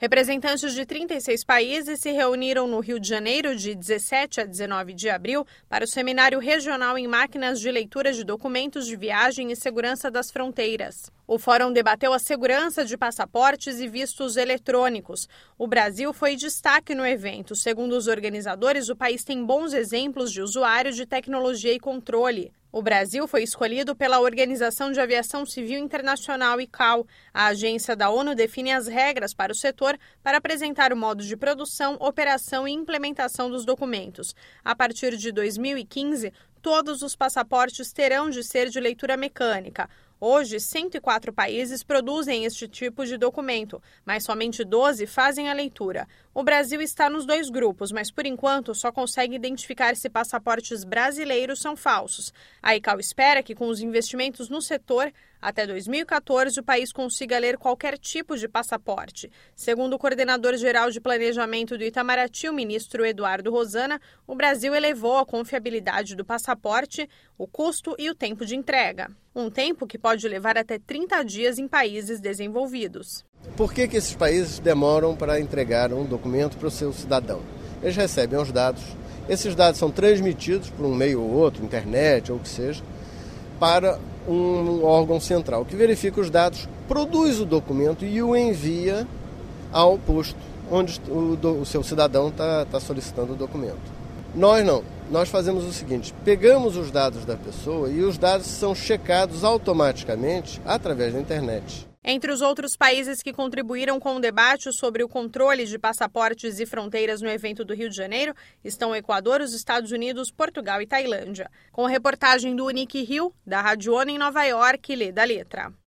Representantes de 36 países se reuniram no Rio de Janeiro de 17 a 19 de abril para o Seminário Regional em Máquinas de Leitura de Documentos de Viagem e Segurança das Fronteiras. O fórum debateu a segurança de passaportes e vistos eletrônicos. O Brasil foi destaque no evento. Segundo os organizadores, o país tem bons exemplos de usuário de tecnologia e controle. O Brasil foi escolhido pela Organização de Aviação Civil Internacional, ICAO. A agência da ONU define as regras para o setor para apresentar o modo de produção, operação e implementação dos documentos. A partir de 2015, todos os passaportes terão de ser de leitura mecânica. Hoje, 104 países produzem este tipo de documento, mas somente 12 fazem a leitura. O Brasil está nos dois grupos, mas por enquanto só consegue identificar se passaportes brasileiros são falsos. A ICAO espera que com os investimentos no setor, até 2014 o país consiga ler qualquer tipo de passaporte. Segundo o coordenador-geral de planejamento do Itamaraty, o ministro Eduardo Rosana, o Brasil elevou a confiabilidade do passaporte, o custo e o tempo de entrega. Um tempo que pode levar até 30 dias em países desenvolvidos. Por que esses países demoram para entregar um documento para o seu cidadão? Eles recebem os dados, esses dados são transmitidos por um meio ou outro, internet ou o que seja, para um órgão central que verifica os dados, produz o documento e o envia ao posto onde o seu cidadão está solicitando o documento. Nós não. Nós fazemos o seguinte, pegamos os dados da pessoa e os dados são checados automaticamente através da internet. Entre os outros países que contribuíram com o debate sobre o controle de passaportes e fronteiras no evento do Rio de Janeiro estão o Equador, os Estados Unidos, Portugal e Tailândia. Com a reportagem do Unique Rio, da Rádio ONU em Nova York, Lê da Letra.